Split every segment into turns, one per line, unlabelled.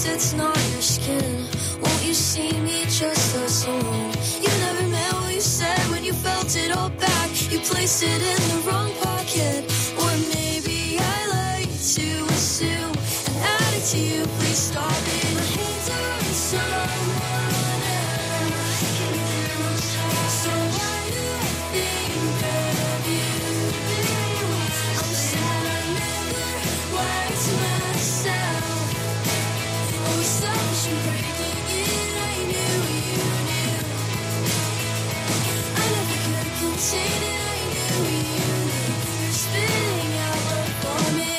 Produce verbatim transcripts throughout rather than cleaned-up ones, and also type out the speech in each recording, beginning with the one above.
guess it's not your skin. Won't you see me just us alone? You never meant what you said when you felt it all back. You placed it in the wrong pocket. Or maybe I like to assume and add it to you. Please stop it. My hands are on someone else. So why do I think of you? I'm sad I never liked myself. Always selfish and breaking it. I knew you knew. I never could contain it. I knew you knew. You're spitting out love vomit.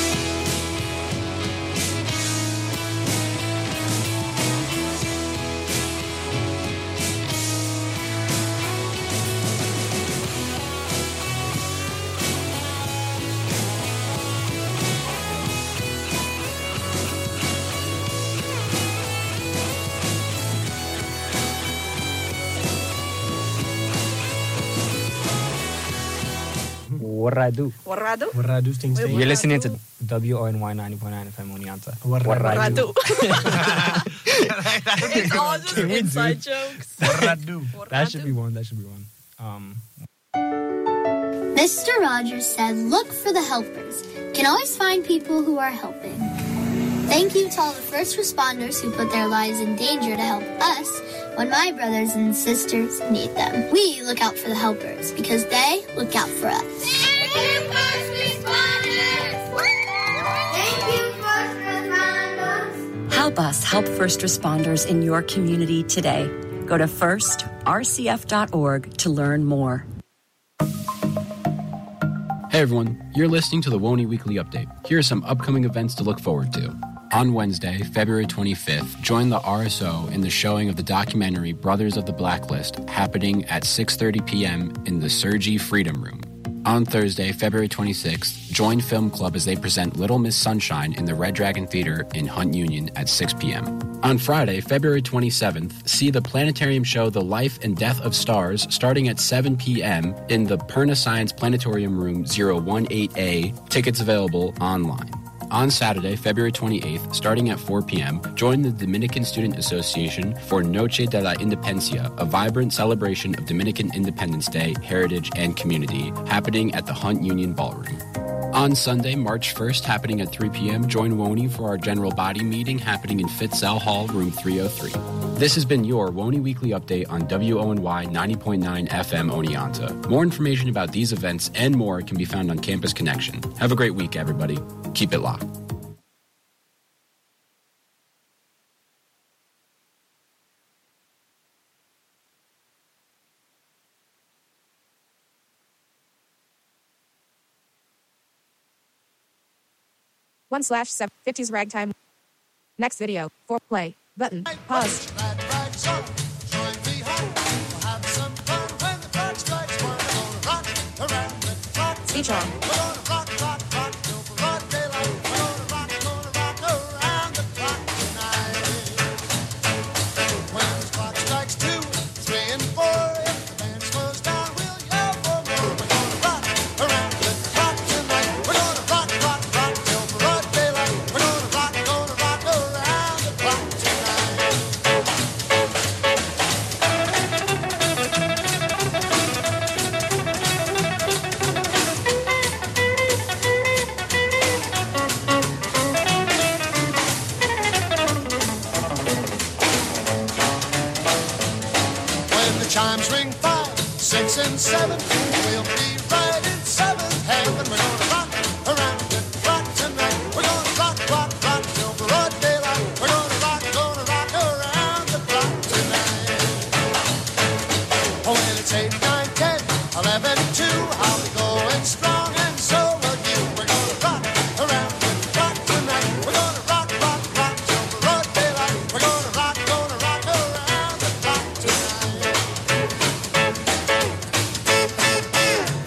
Warradu.
Warradu?
Warradu Sting Sting.
You're listening to W O N Y ninety point nine F M Oneonta.
Warradu.
That would be a
It's
good
all
one.
just
Can we do-
inside jokes.
Warradu.
That should be one. That should be one. Um,
Mister Rogers said, look for the helpers. Can always find people who are helping. Thank you to all the first responders who put their lives in danger to help us when my brothers and sisters need them. We look out for the helpers because they look out for us. Thank you, first responders! Thank you, first responders!
Help us help first responders in your community today. Go to first r c f dot org to learn more.
Hey everyone, you're listening to the Woney Weekly Update. Here are some upcoming events to look forward to. On Wednesday, February twenty-fifth, join the R S O in the showing of the documentary Brothers of the Blacklist, happening at six thirty p.m. in the Sergi Freedom Room. On Thursday, February twenty-sixth, join Film Club as they present Little Miss Sunshine in the Red Dragon Theater in Hunt Union at six p.m. On Friday, February twenty-seventh, see the planetarium show The Life and Death of Stars starting at seven p.m. in the Perna Science Planetarium Room zero one eight A. Tickets available online. On Saturday, February twenty-eighth, starting at four p.m., join the Dominican Student Association for Noche de la Independencia, a vibrant celebration of Dominican Independence Day, heritage, and community, happening at the Hunt Union Ballroom. On Sunday, March first, happening at three p.m., join Woney for our general body meeting happening in Fitzell Hall, room three oh three. This has been your Woney Weekly Update on W O N Y ninety point nine F M Oneonta. More information about these events and more can be found on Campus Connection. Have a great week, everybody. Keep it locked.
One slash seven fifties ragtime. Next video. For play. Button. Pause. Speech on.
Chimes ring five, six, and seven. We'll be right in seventh heaven. We're gonna rock around and rock tonight. We're gonna rock, rock, rock till broad daylight. We're gonna rock, gonna rock around the clock tonight. Oh, when it's eight, nine, ten, eleven, two, I'll be going strong, and so will you. We're gonna rock around and rock tonight. We're gonna rock, rock, rock till broad daylight. We're gonna rock, gonna rock around the clock tonight.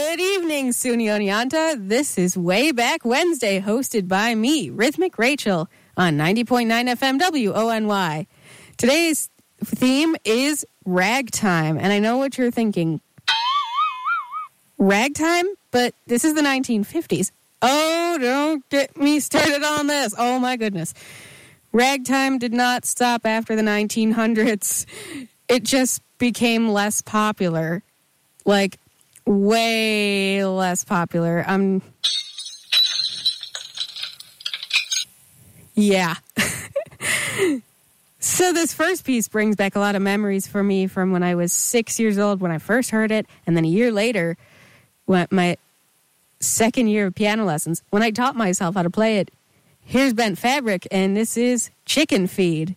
Good evening, Suni Oneonta. This is Way Back Wednesday, hosted by me, Rhythmic Rachel, on ninety point nine F M W O N Y. Today's theme is ragtime, and I know what you're thinking. Ragtime? But this is the nineteen fifties. Oh, don't get me started on this. Oh, my goodness. Ragtime did not stop after the nineteen hundreds. It just became less popular. Like, way less popular. Um, yeah. So this first piece brings back a lot of memories for me from when I was six years old when I first heard it, and then a year later, when my second year of piano lessons, when I taught myself how to play it. Here's Bent Fabric, and this is Chicken Feed.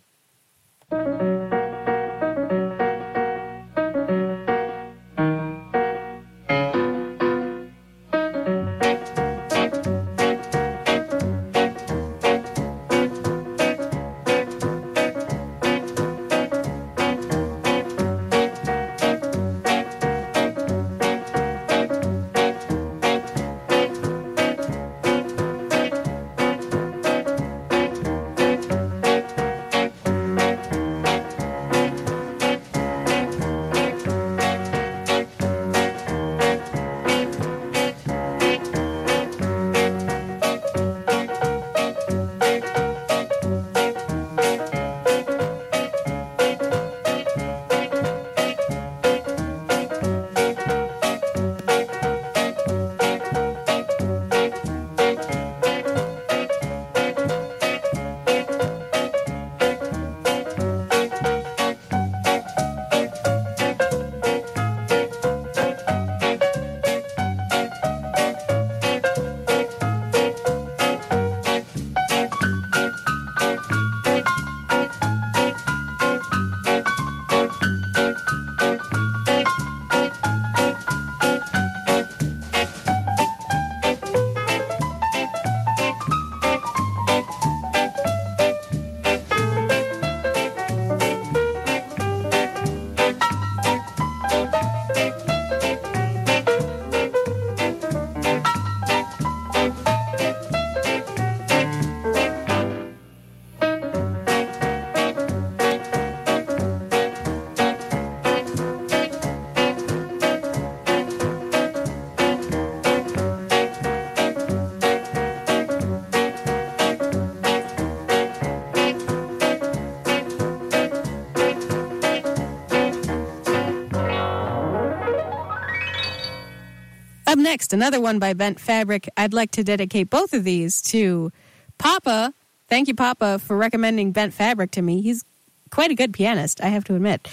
Up next, another one by Bent Fabric. I'd like to dedicate both of these to Papa. Thank you, Papa, for recommending Bent Fabric to me. He's quite a good pianist, I have to admit.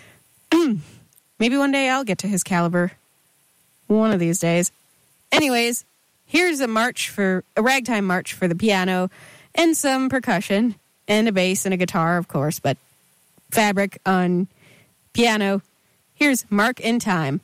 Maybe one day I'll get to his caliber. One of these days. Anyways, here's a march for a ragtime march for the piano and some percussion and a bass and a guitar, of course, but Fabric on piano. Here's Mark in Time.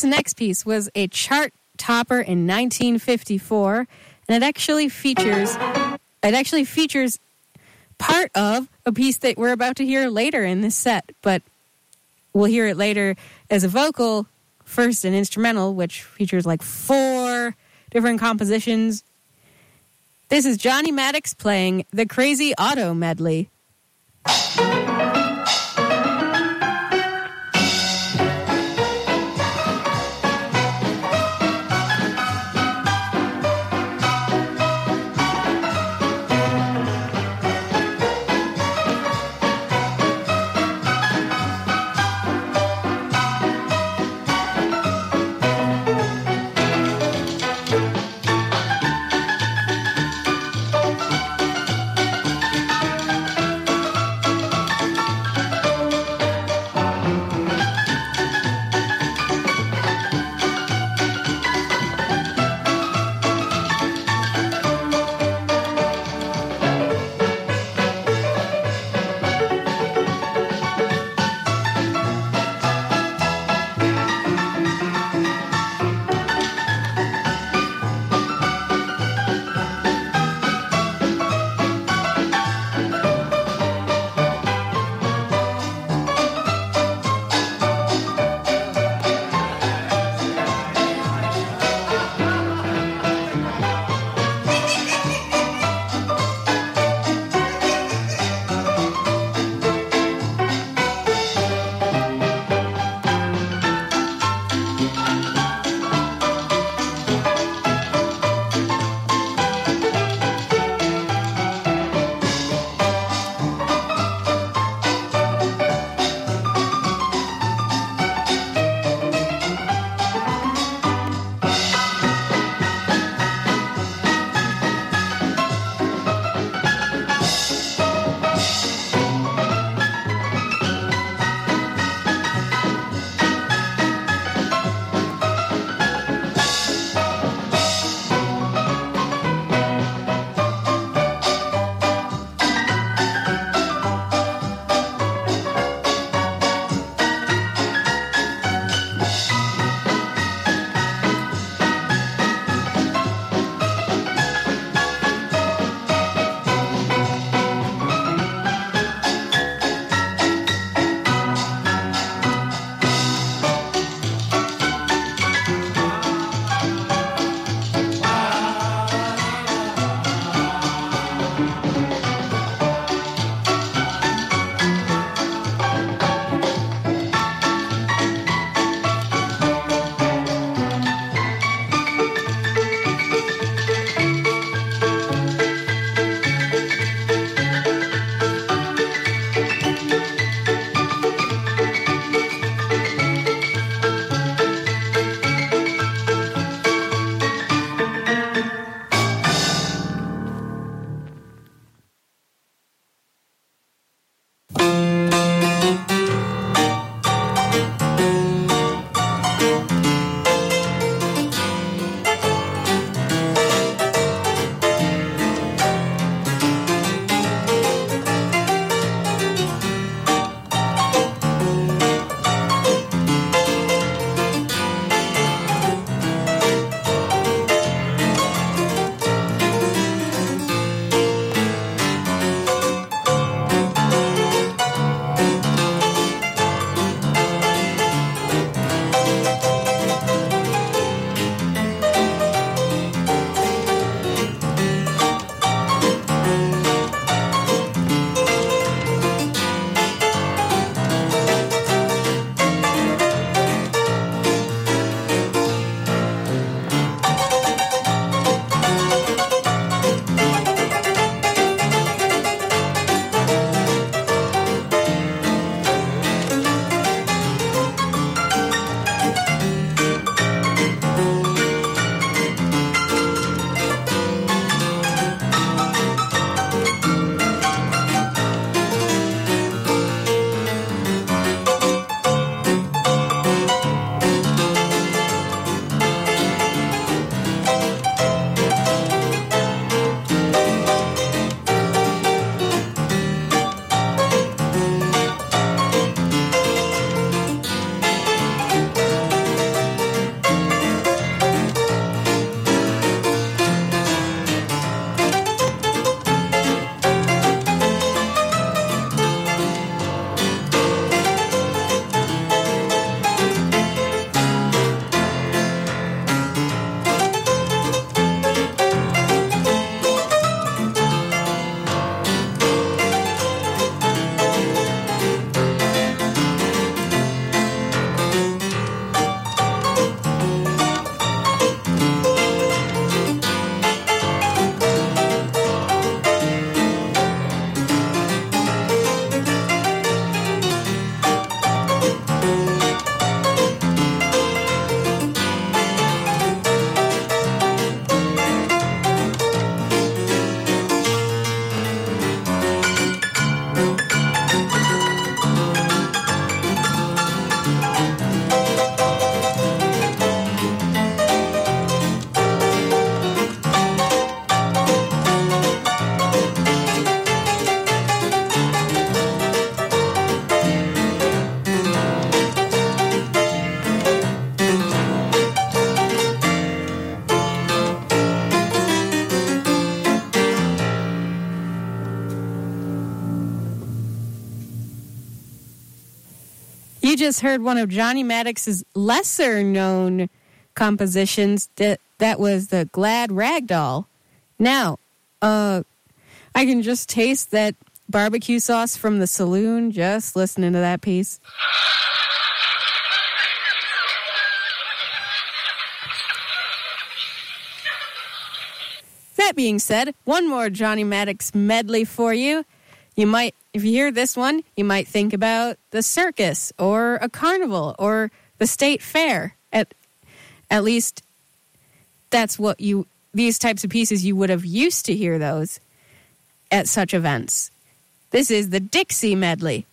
This next piece was a chart topper in nineteen fifty-four, and it actually features it actually features part of a piece that we're about to hear later in this set, but we'll hear it later as a vocal, first an instrumental, which features like four different compositions. This is Johnny Maddox playing the Crazy Auto Medley. You just heard one of Johnny Maddox's lesser-known compositions. That that was the Glad Ragdoll. Now, uh, I can just taste that barbecue sauce from the saloon just listening to that piece. That being said, one more Johnny Maddox medley for you. You might, if you hear this one, you might think about the circus or a carnival or the state fair. At at least that's what you, these types of pieces, you would have used to hear those at such events. This is the Dixie medley.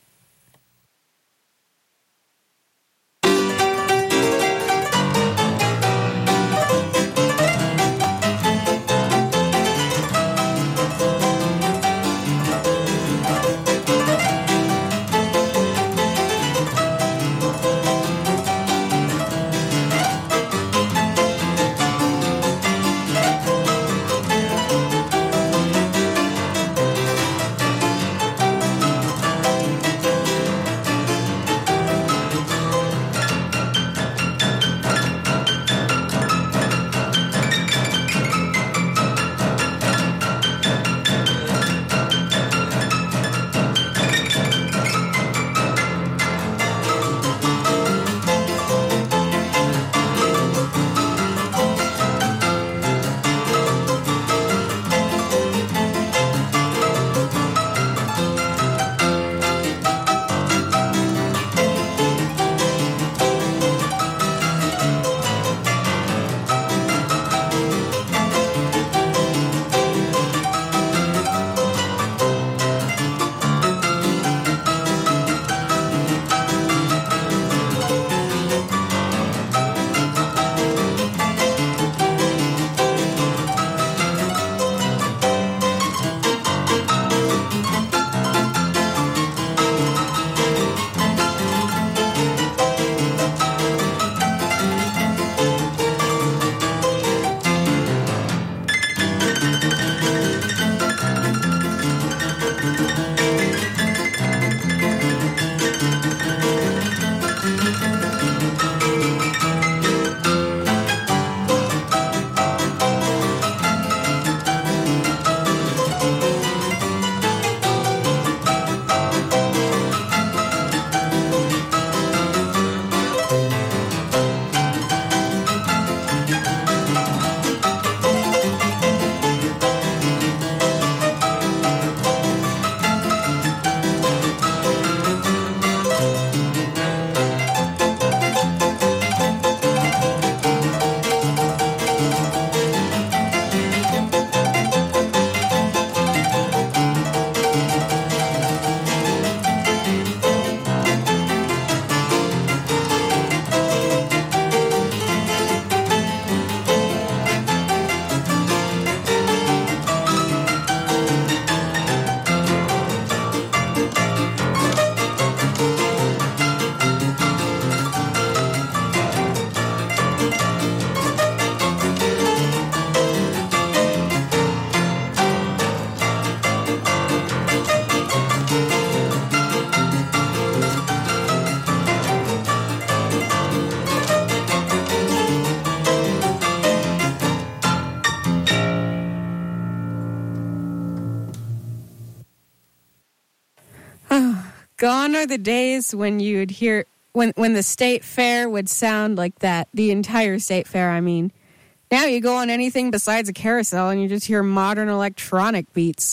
Gone are the days when you'd hear, when, when the state fair would sound like that. The entire state fair, I mean. Now you go on anything besides a carousel and you just hear modern electronic beats.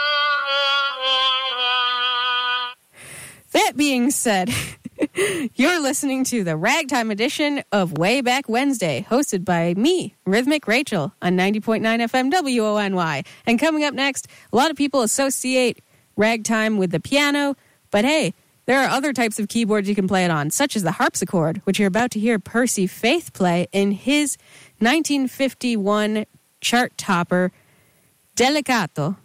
That being said, you're listening to the Ragtime edition of Way Back Wednesday, hosted by me, Rhythmic Rachel, on ninety point nine F M W O N Y. And coming up next, a lot of people associate ragtime with the piano, but hey, there are other types of keyboards you can play it on, such as the harpsichord, which you're about to hear Percy Faith play in his nineteen fifty-one chart topper, Delicato.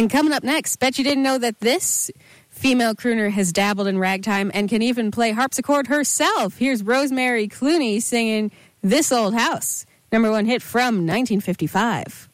And coming up next, bet you didn't know that this female crooner has dabbled in ragtime and can even play harpsichord herself. Here's Rosemary Clooney singing This Old House, number one hit from nineteen fifty-five.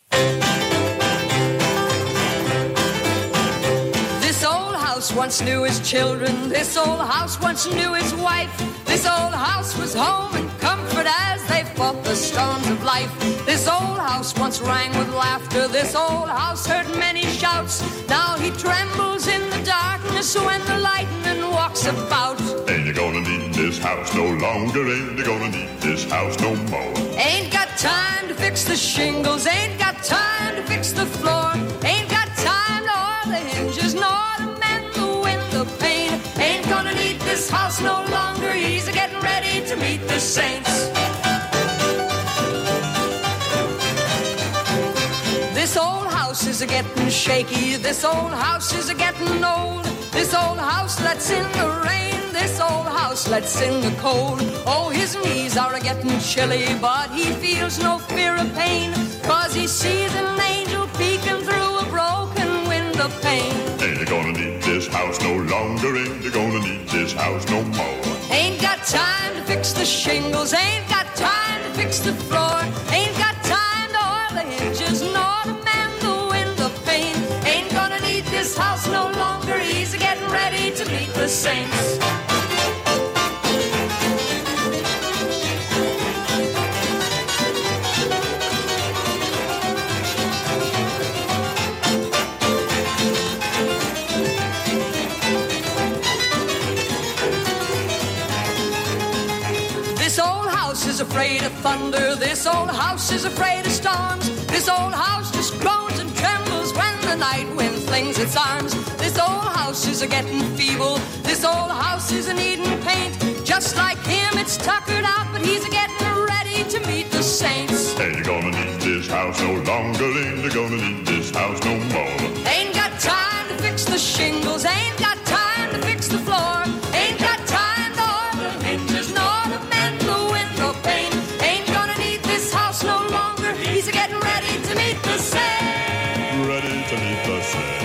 This old house once knew his children. This old house once knew his wife. This old house was home and comfort as they fought the storms of life. This old house once rang with laughter. This old house heard many shouts. Now he trembles in the darkness when the lightning walks about.
Ain't you gonna need this house no longer? Ain't you gonna need this house no more?
Ain't got time to fix the shingles. Ain't got time to fix the floor. Ain't got time to oil the hinges nor to mend the window pane. Ain't gonna need this house no longer. He's a getting ready to meet the saints. This old house is a getting shaky. This old house is a getting old. This old house lets in the rain. This old house lets in the cold. Oh, his knees are a getting chilly, but he feels no fear of pain, 'cause he sees an angel peeking through a broken window pane.
Ain't you gonna need this house no longer? Ain't you gonna need this house no more?
Ain't got time to fix the shingles. Ain't got time to fix the floor. Ain't got time to oil the hinges nor to mend the window pane. Ain't gonna need this house no longer. He's getting ready to meet the saints. Is afraid of thunder. This old house is afraid of storms. This old house just groans and trembles when the night wind flings its arms. This old house is a getting feeble. This old house is a needing paint. Just like him, it's tuckered out, but he's a getting ready to meet the saints.
Ain't you gonna need this house no longer? Ain't you gonna need this house no more?
Ain't got time to fix the shingles. Ain't got time to fix the floor. Ain't got time to oil the hinges nor to mend the window pane. Ain't gonna need this house no longer. He's a getting ready to meet the saints.
Ready to meet the saints.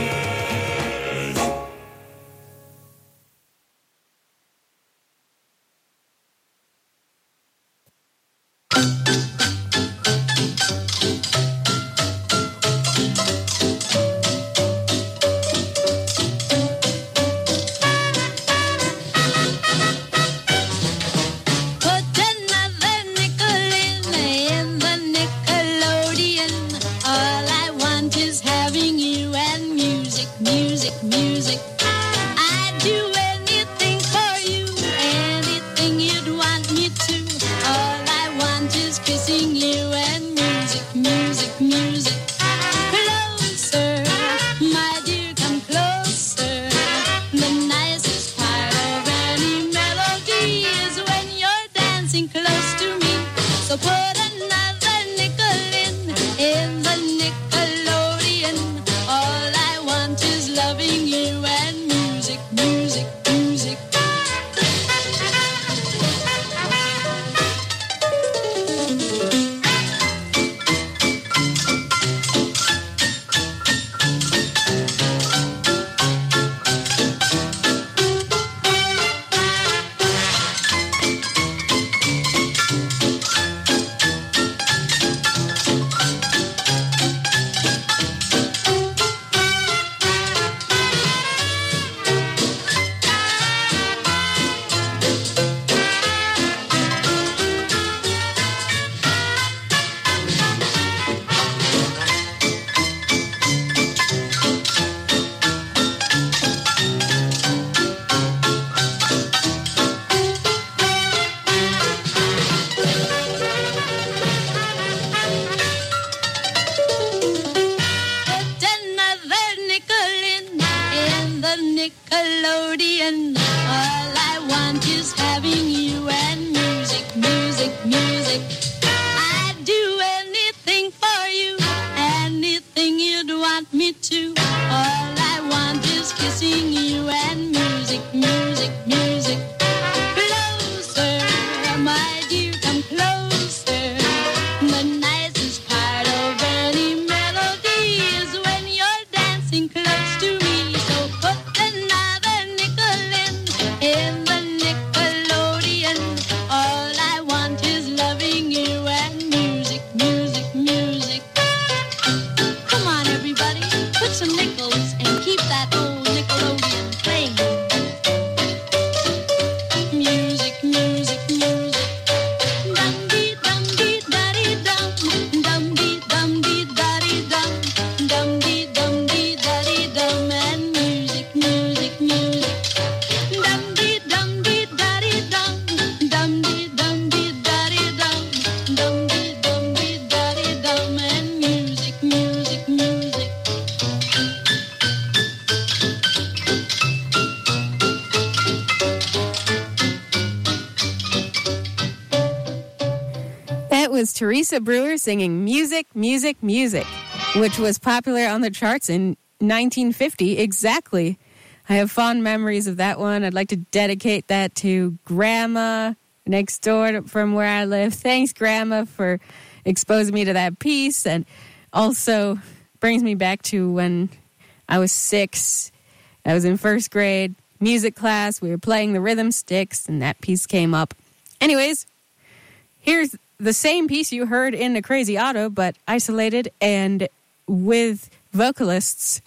was Teresa Brewer singing Music, Music, Music, which was popular on the charts in nineteen fifty exactly. I have fond memories of that one. I'd like to dedicate that to Grandma next door from where I live. Thanks, Grandma, for exposing me to that piece, and also brings me back to when I was six. I was in first grade music class. We were playing the rhythm sticks, and that piece came up. Anyways, here's the same piece you heard in the Crazy Auto, but isolated and with vocalists.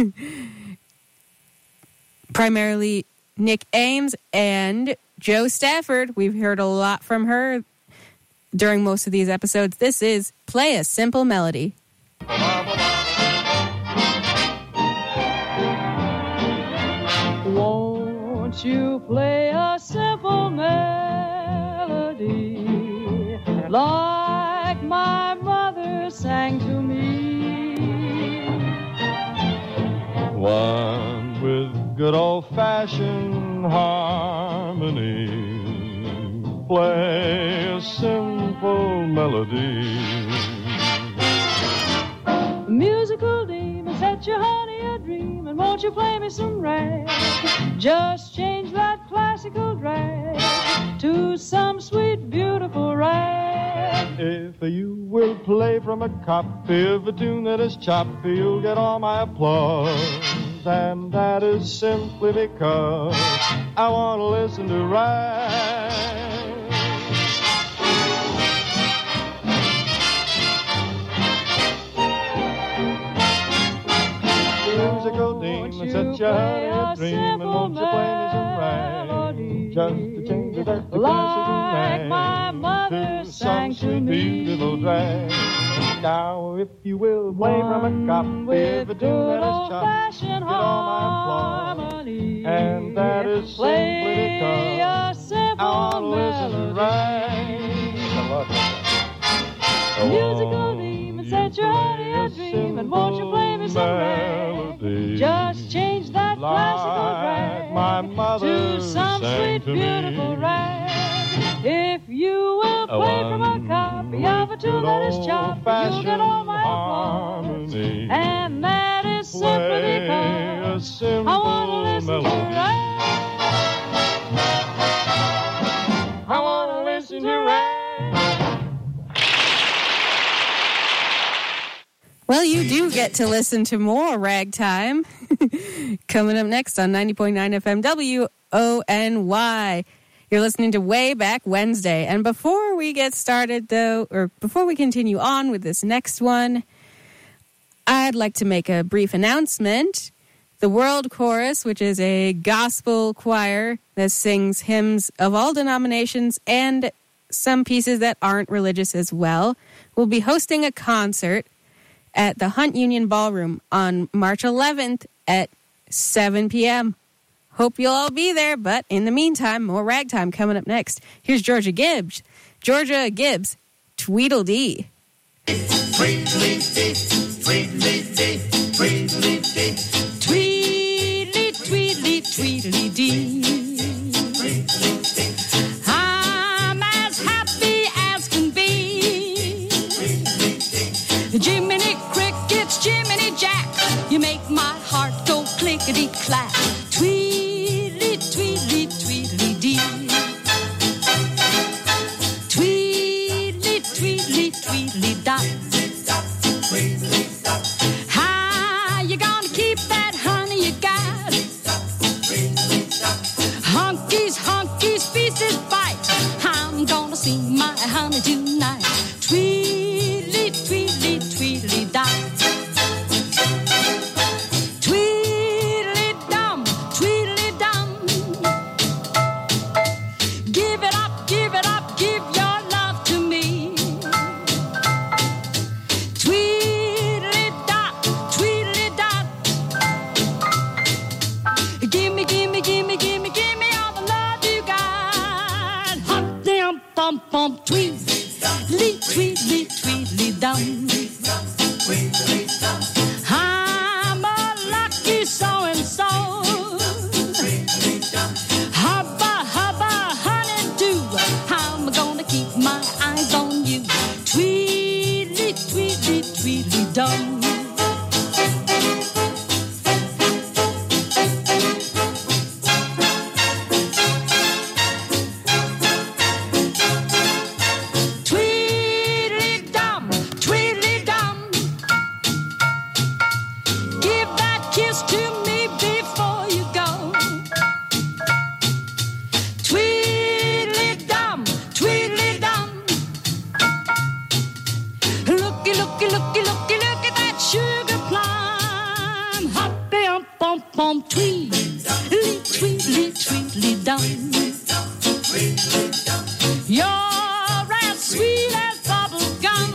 Primarily Nick Ames and Joe Stafford. We've heard a lot from her during most of these episodes. This is Play a Simple Melody.
Won't you play a simple melody like my mother sang to me?
One with good old-fashioned harmony. Play a simple melody.
Musical demon, set your honey a dream, and won't you play me some rag? Just change that classical drag to some sweet, beautiful rag.
If you will play from a copy of a tune that is choppy, you'll get all my applause. And that is simply because I want to listen to rag. Musical demon, set your honey a dream, and won't you play me some rag? Just to change it that classical
like my mother
to
sang
some
to
sweet,
me.
beautiful drag. Now, if you will play from a copy of a tune that is choppy, get all my applause. And that is simply because I want to listen to rag.
Musical demon, set your honey a dream, and won't you play me some rag? Just change that classical drag
my mother
to some
sang
sweet,
to
beautiful
me.
rag. If you will play from a copy of a tune that is choppy, you'll get all my applause.
Harmony.
And that is simply
Play
because
a
I want to listen
simple
to rag. I want to listen to rag.
Well, you do get to listen to more ragtime. Coming up next on ninety point nine F M W O N Y. You're listening to Way Back Wednesday. And before we get started, though, or before we continue on with this next one, I'd like to make a brief announcement. The World Chorus, which is a gospel choir that sings hymns of all denominations and some pieces that aren't religious as well, will be hosting a concert at the Hunt Union Ballroom on March eleventh at seven p.m. Hope you'll all be there, but in the meantime, more ragtime coming up next. Here's Georgia Gibbs. Georgia Gibbs, Tweedledee.
Tweedledee, Tweedledee, Tweedledee,
Tweedly, tweedly, tweedledee. I'm as happy as can be. Jiminy Crickets, Jiminy Jack, you make my heart go clickety-clack. Tweedly, tweedly, tweedledee. Tweedly, tweedly, tweedly-dot. How you gonna keep that honey you got? Honkies, honkies, feces bite. I'm gonna see my honey tonight. Tweedly, tweedly, tweedly-dot. Tweedly-dum, tweedly-dum. Give it up, give it up, give your love to me. Tweedly-dot, tweedly-dot. Gimme, gimme, gimme, gimme, gimme all the love you got. Hump-dum-bum-bum, tweedly, tweedly, tweedly-dum. I'm a lucky so-and-so. Hubba, hubba, honey-do. I'm gonna keep my eyes on you.
dum, tweedly, tweedly, tweedly dum. You're as sweet as bubble gum.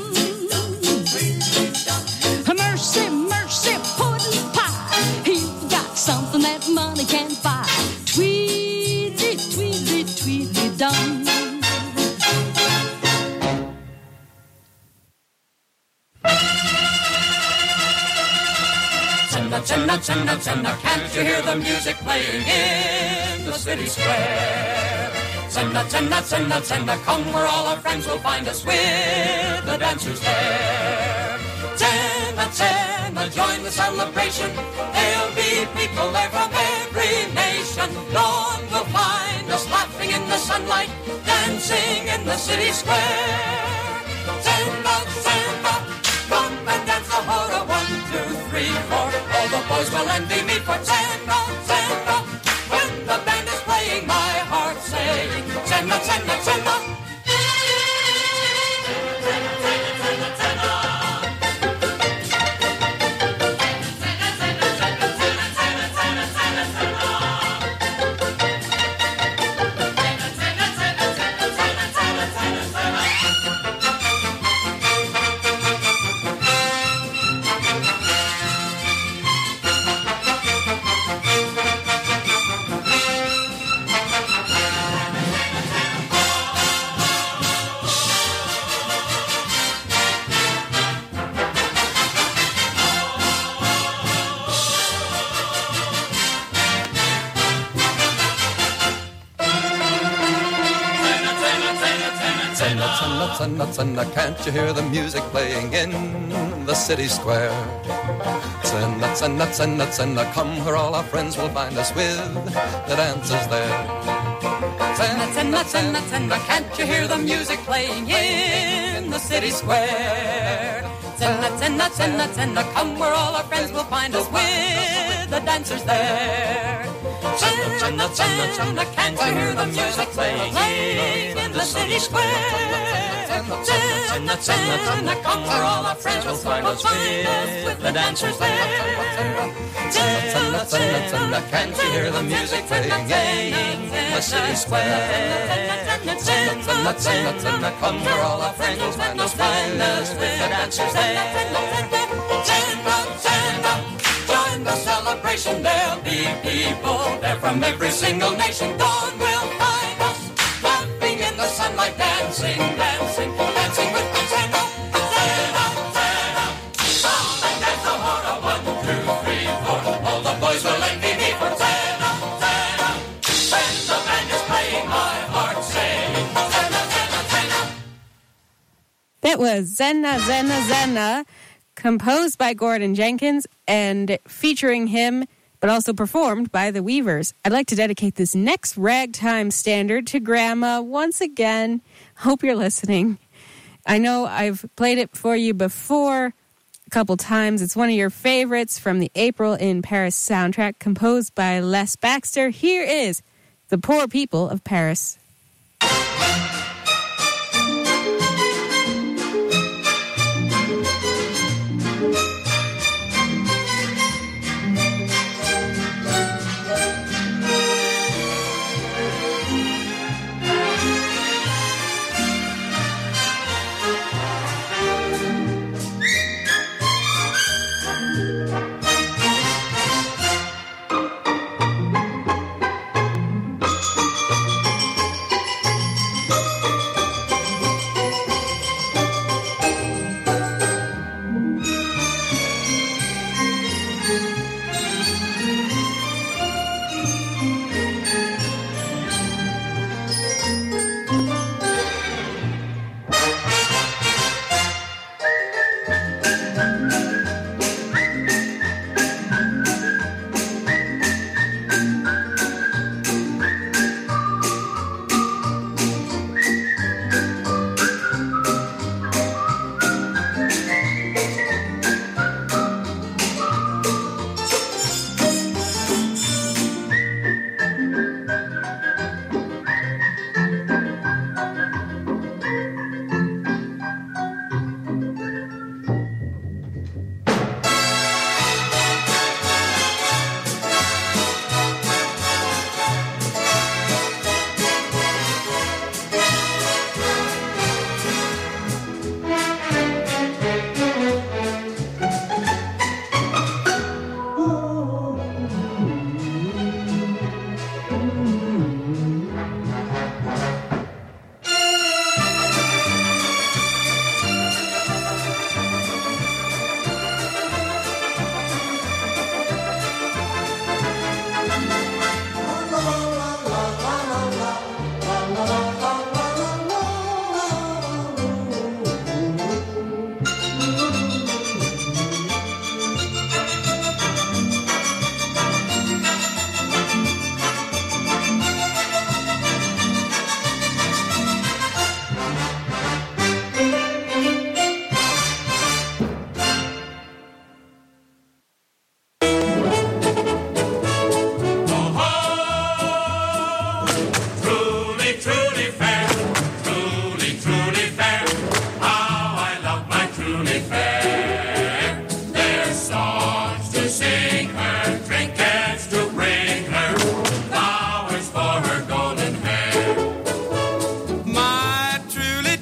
Mercy, mercy, pudding pie. You got something that money can't buy. Tweedly, tweedly, tweedly dum.
Zenna, zenna, zenna, zenna, can't you hear the music playing in the city square? Zenna, zenna, zenna, zenna, come where all our friends will find us with the dancers there. Zenna, zenna, join the celebration. There'll be people there from every nation. Dawn will find us laughing in the sunlight, dancing in the city square. Zenna, zenna, come and dance the hora. One, two, three, four. All the boys will envy me for Zenna, Zenna. When the band is playing, my heart saying Zenna, Zenna, Zenna.
Zenna, Zenna, can't you hear the music playing in the city square? Zenna, Zenna, Zenna, Zenna, come where all our friends will find us with the dancers there.
Zenna, Zenna, Zenna, Zenna, can't you hear the music playing in the city square? Zenna, Zenna, Zenna, Zenna, come where all our friends will find us with the dancers there. Zenna, Zenna, Zenna, Zenna, can't you hear the music playing in the city square? Zenna, Zenna, Zenna, come where all our friends will find us with the dancers there. Zenna, Zenna, Zenna, can't you hear the music playing in the city square? Zenna, Zenna, Zenna, Zenna, come where all our friends will find us with the dancers there. Zenna, Zenna, join the celebration. There'll be people there from every single nation. Dawn will find us laughing in the sunlight, dancing, dancing, dancing with the Zenna, Zenna, Zenna. Come and dance the hora. One, two, three, four. All the boys will envy me for Zenna, Zenna. When the band is playing, my heart saying Zenna, Zenna, Zenna.
That was Zenna, Zenna, Zenna, composed by Gordon Jenkins and featuring him, but also performed by the Weavers. I'd like to dedicate this next ragtime standard to Grandma once again. Hope you're listening. I know I've played it for you before a couple times. It's one of your favorites from the April in Paris soundtrack, composed by Les Baxter. Here is The Poor People of Paris.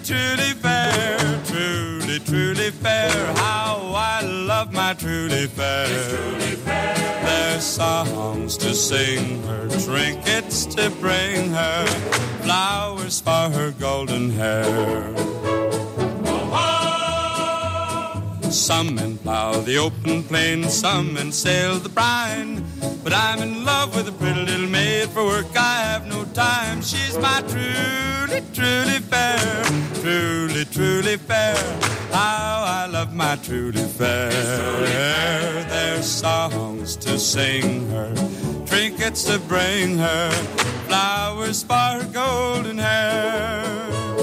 truly fair, truly, truly fair. How I love my truly fair. Truly fair. There's songs to sing her, trinkets to bring her, flowers for her golden hair. Some men plow the open plain, some men sail the brine. But I'm in love with a pretty little maid, for work I have no time. She's my truly, truly fair, truly, truly fair. How I love my truly fair. There's songs to sing her, trinkets to bring her, flowers for her golden hair.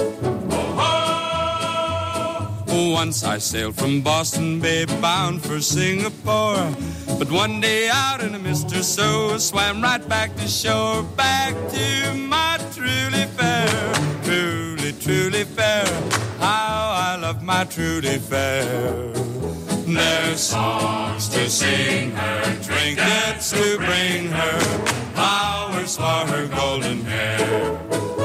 Once I sailed from Boston Bay, bound for Singapore. But one day out in a mist or so, swam right back to shore. Back to my truly fair, truly, truly fair. How I love my truly fair. There's songs to sing her, trinkets to bring her, flowers for her golden hair.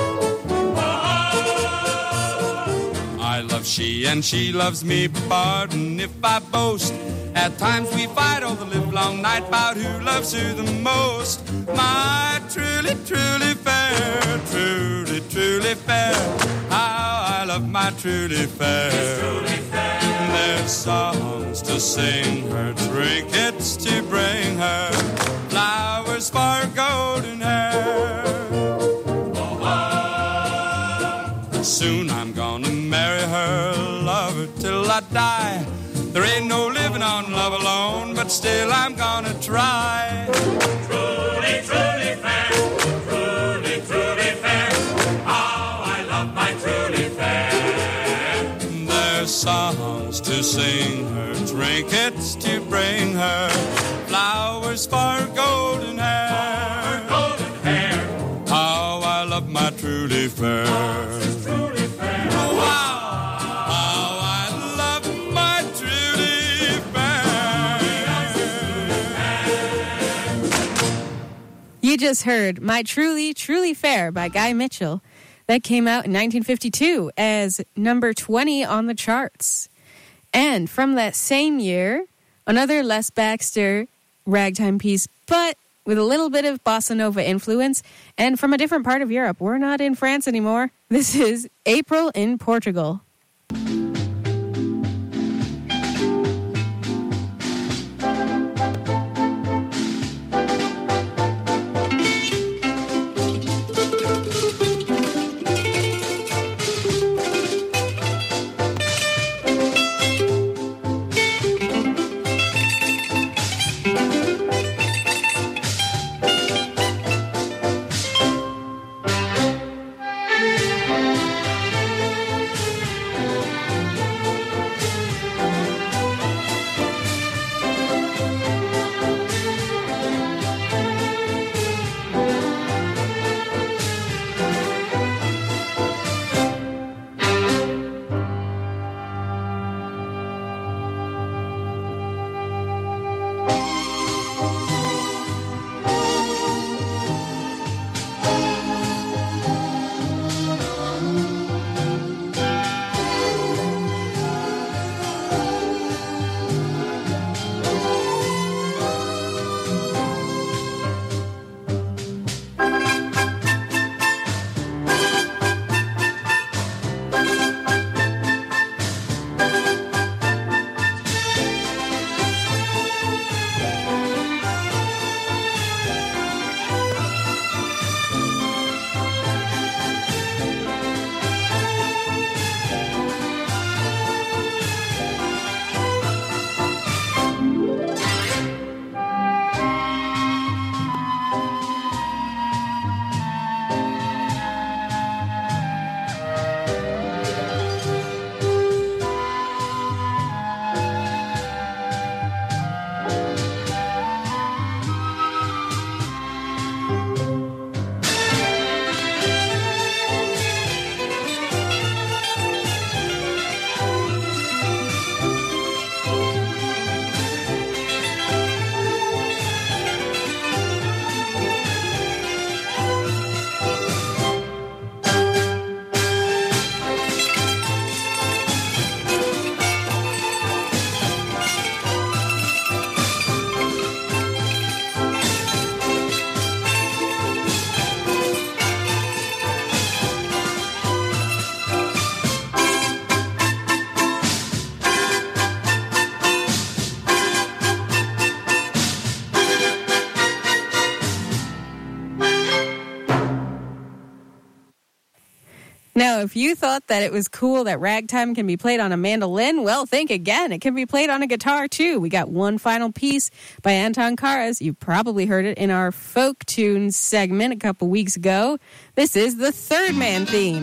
I love she and she loves me, pardon if I boast. At times we fight all the live long night about who loves who the most. My truly, truly fair, truly, truly fair. How I love my truly fair. There's songs to sing her, trinkets to bring her, flowers for her golden hair. Soon I'm gonna marry her, love her till I die. There ain't no living on love alone, but still I'm gonna try. Truly, truly fair, truly, truly fair. How I love my truly fair. There's songs to sing her, trinkets to bring her, flowers for her golden hair. Golden hair. How I love my truly fair.
You just heard My Truly, Truly Fair by Guy Mitchell. That came out in nineteen fifty-two as number twenty on the charts. And from that same year, another Les Baxter ragtime piece, but with a little bit of bossa nova influence, and from a different part of Europe. We're not in France anymore. This is April in Portugal. Now, if you thought that it was cool that ragtime can be played on a mandolin, well, think again. It can be played on a guitar, too. We got one final piece by Anton Karas. You probably heard it in our folk tunes segment a couple weeks ago. This is the Third Man theme.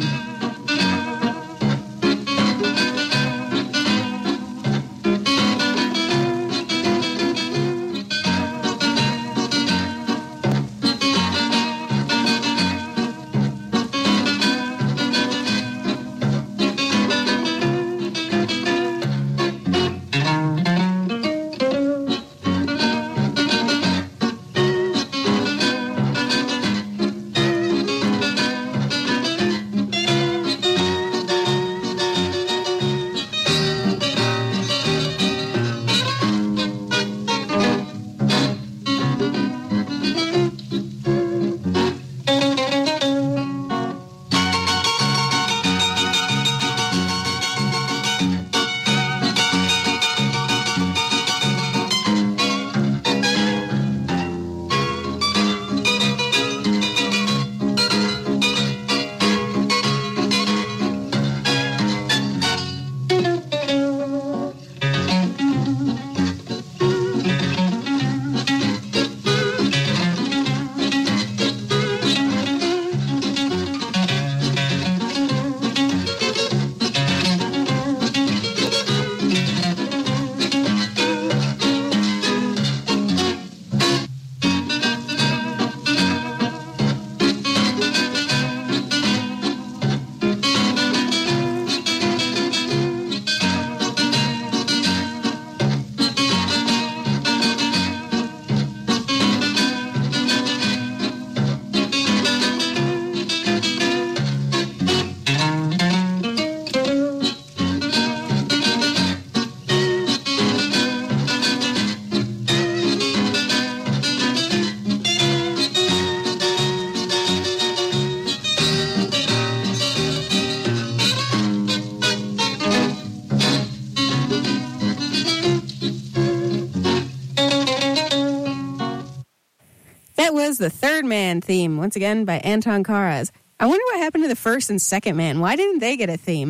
was the Third Man theme, once again by Anton Karas. I wonder what happened to the First and Second Man. Why didn't they get a theme?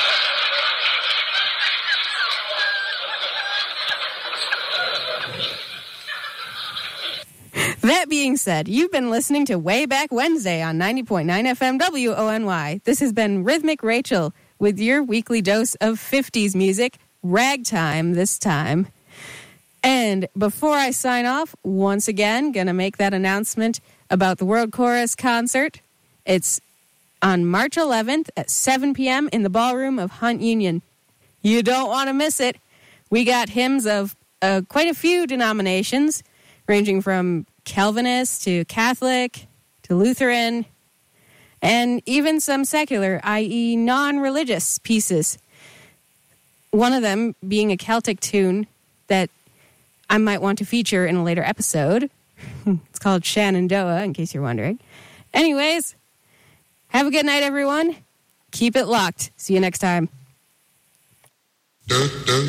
That being said, you've been listening to Way Back Wednesday on ninety point nine F M W O N Y. This has been Rhythmic Rachel with your weekly dose of fifties music, ragtime this time. And before I sign off, once again, going to make that announcement about the World Chorus concert. It's on March eleventh at seven p.m. in the ballroom of Hunt Union. You don't want to miss it. We got hymns of uh, quite a few denominations, ranging from Calvinist to Catholic to Lutheran, and even some secular, that is non-religious pieces. One of them being a Celtic tune that I might want to feature in a later episode. It's called Shenandoah, in case you're wondering. Anyways, have a good night, everyone. Keep it locked. See you next time.
Good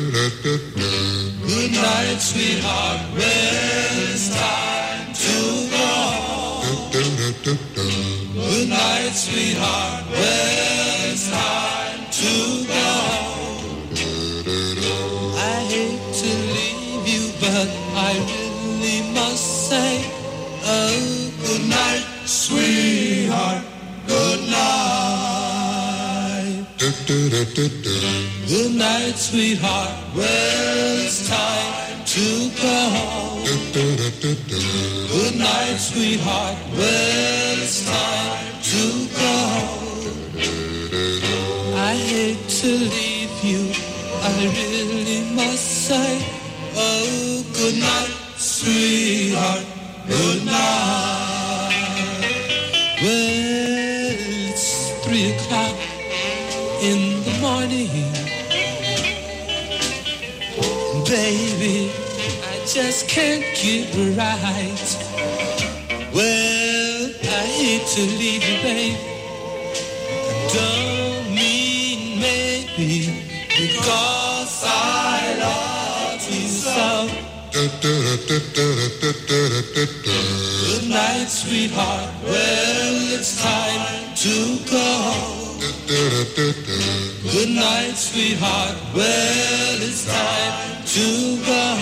night, sweetheart. Well, it's time to go home. Good night, sweetheart. Well, it's time to go home. I hate to leave you, but I really must say, oh, good night, sweetheart. Good night. Good night, sweetheart. Well, it's time to go home. Good night, sweetheart. Well, it's time to go home. I hate to leave you, I really must say, oh, good night, sweetheart. Good night. Well, it's three o'clock in the morning. Baby, I just can't get right. Well, I hate to leave you, babe. Don't mean maybe, because I love you so. Good night, sweetheart. Well, it's time to go. Good night, sweetheart. Well, it's time to go.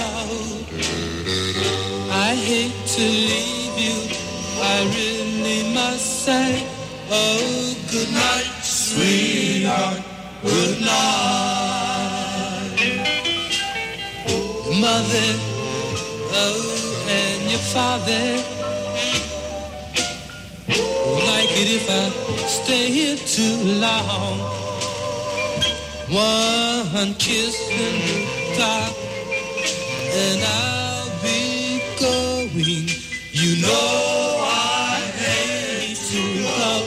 I hate to leave you, I really must say, oh, good night, sweetheart, good night. Mother, oh, and your father, like it if I stay here too long. One kiss in the dark, and I'll be going. You know I hate to go.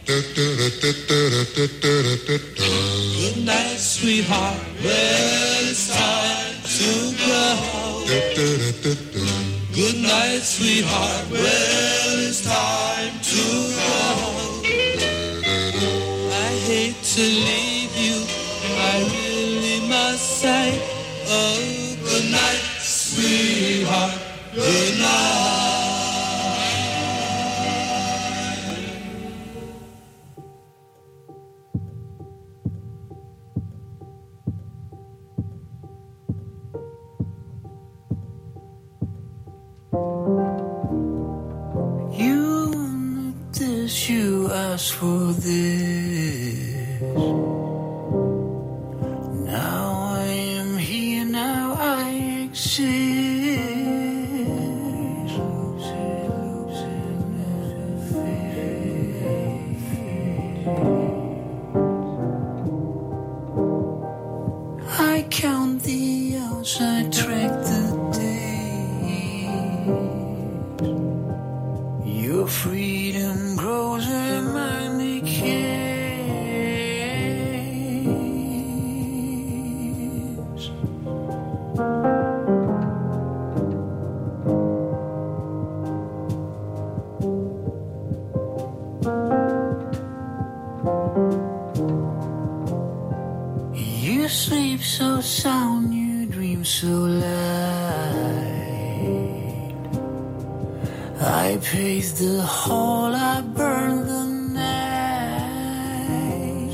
Good night, sweetheart. Well, it's time to go. Good night, sweetheart. Well, it's time to go. I hate to leave you, I really must say, oh, good night, sweetheart. Good night.
You wanted this, you asked for this. Now I am here, now I exist. I count the hours, I track the days. Your freedom grows and mine decays. You sleep so sound, you dream so light. I pace the hall, I burn the night.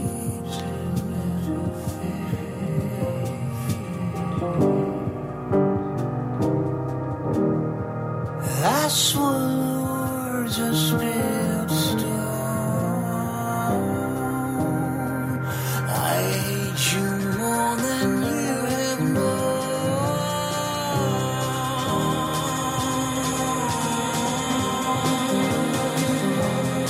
I swallow words of spilled stone. I hate you more than you have known.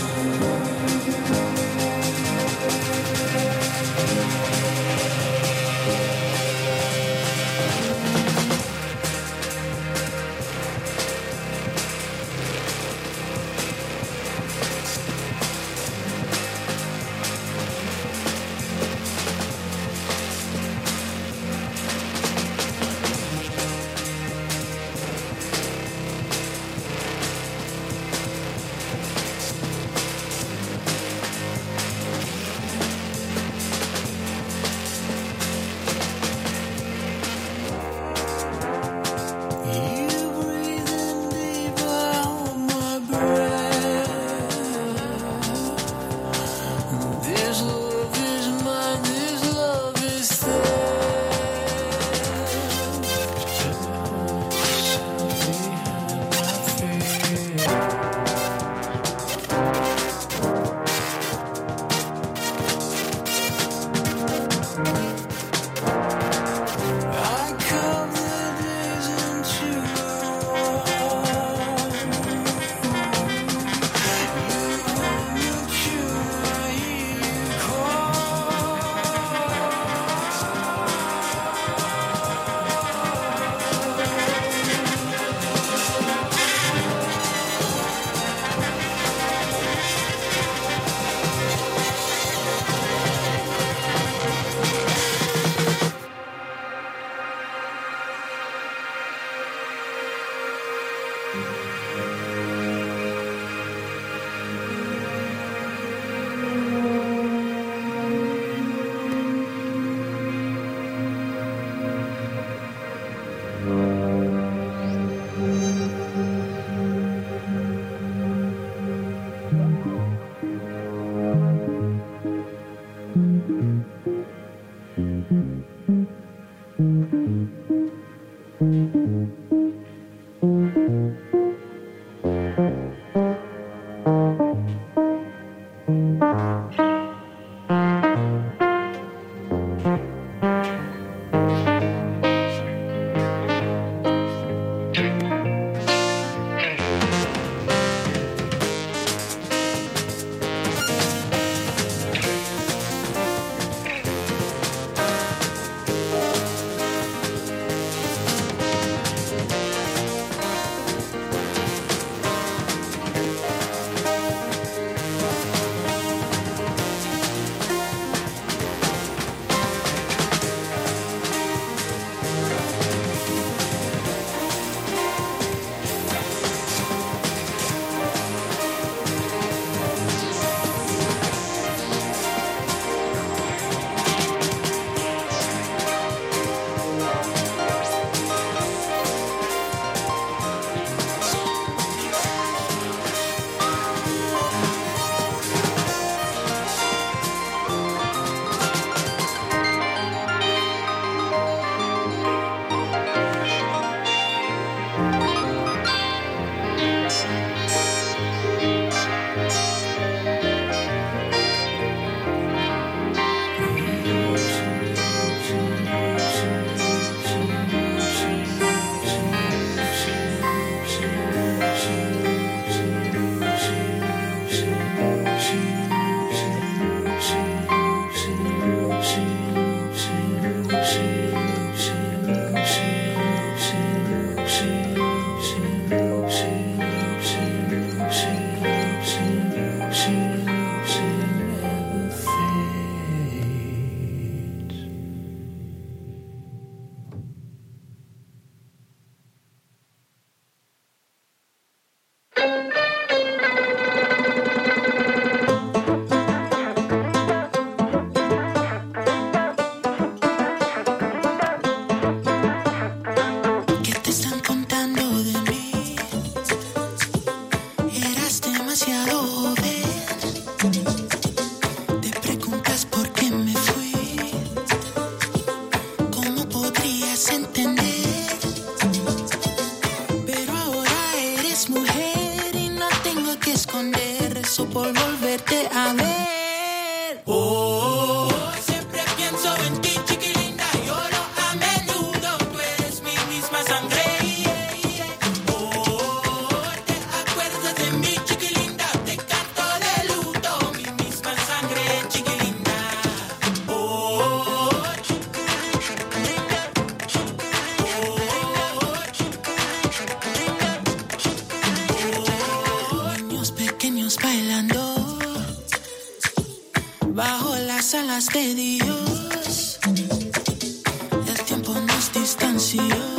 Dios. El tiempo nos distanció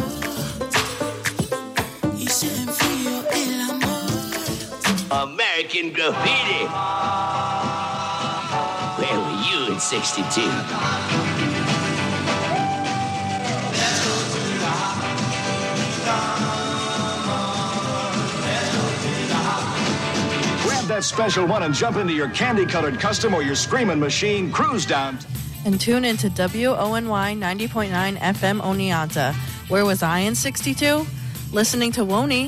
y se enfrió el amor.
American Graffiti. Where were you in sixty-two?
Grab that special one and jump into your candy-colored custom or your screaming machine. Cruise down.
And tune into W O N Y ninety point nine F M Oneonta. Where was I in sixty-two? Listening to Woney.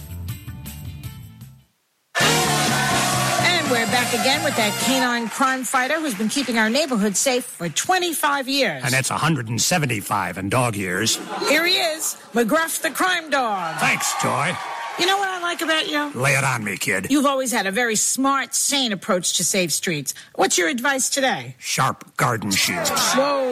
And we're back again with that canine crime fighter who's been keeping our neighborhood safe for twenty-five years.
And that's one hundred seventy-five in dog years.
Here he is, McGruff the crime dog.
Thanks, Joy.
You know what I like about you?
Lay it on me, kid.
You've always had a very smart, sane approach to save streets. What's your advice today?
Sharp garden shears.
Whoa.